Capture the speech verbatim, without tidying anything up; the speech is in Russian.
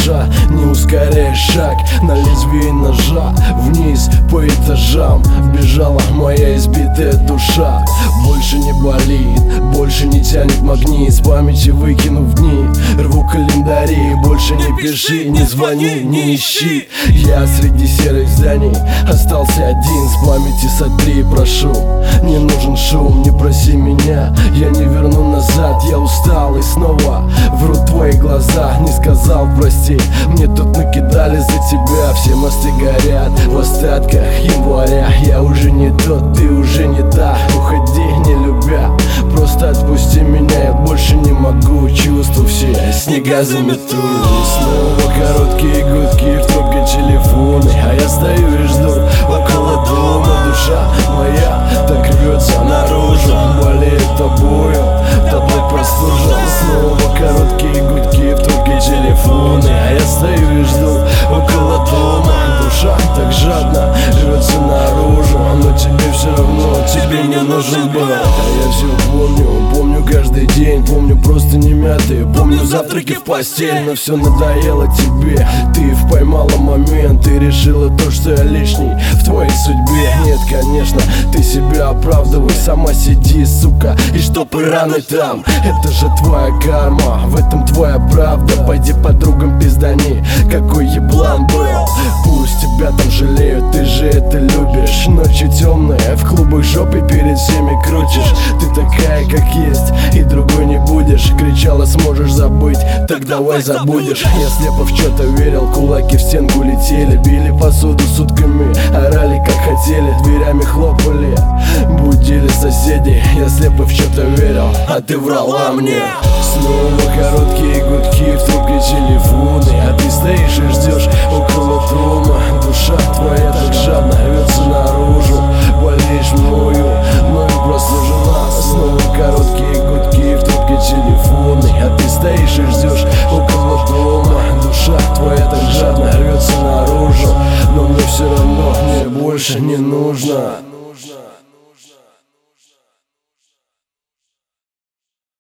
дыша, не ускоряя шаг на лезвие ножа. Вниз по этажам бежала моя избитая душа. Больше не болит, больше не тянет магнит, с памяти выкинув дни. Рву календари, больше не пиши, не звони, не ищи. Я среди серых зданий остался один, с памяти сотри, прошу. Не нужен шум, не проси меня, я не верну назад. Я устал и снова врут твои глаза. Не сказал прости, мне тут накидали за тебя. Все мосты горят в остатках января. Я уже не тот, ты уже не та. Уходи, не любя, просто отпусти меня. Я больше не могу, чувства все снега замету. И снова короткие гудки в трубке телефона, а я стою и жду около дома. Душа моя так рвется наружу, болеет тобою, тобой простужен. Снова короткие гудки в трубке телефона, а я стою и жду около дома. Душа так жадно рвется наружу, но тебе все равно, тебе не нужен был. А я все помню, помню каждый день, помню просто не мятые, помню завтраки в постель. Но все надоело тебе, ты поймала момент, ты решила то, что я лишний в твоей судьбе. Нет, конечно, ты себя оправдывай, сама сиди, сука, и штопай раны там. Это же твоя карма, в этом твоя правда. Пойди подругам пиздани, какой еблан был. Пусть тебя там жалеют, ты же это любишь. Ночи темные, в клубах жопы перед всеми крутишь. Ты такая, как есть, и другой не будешь. Кричала, сможешь забыть, так давай забудешь. Я слепо в что-то верил, кулаки в стенку летели, били посуду сутками, орали как хотели, дверями хлопали, будили соседей. Я слепо в что-то верил, а ты врала мне. Снова короткие гудки в трубке телефона, а ты стоишь и ждешь около дома. Душа твоя так жадно рвется наружу, болеешь мною, но и прослужена. Снова короткие гудки в трубке телефона, а ты стоишь и ждешь около дома. Душа твоя так жадно рвется наружу, но мне все равно, мне больше не нужно.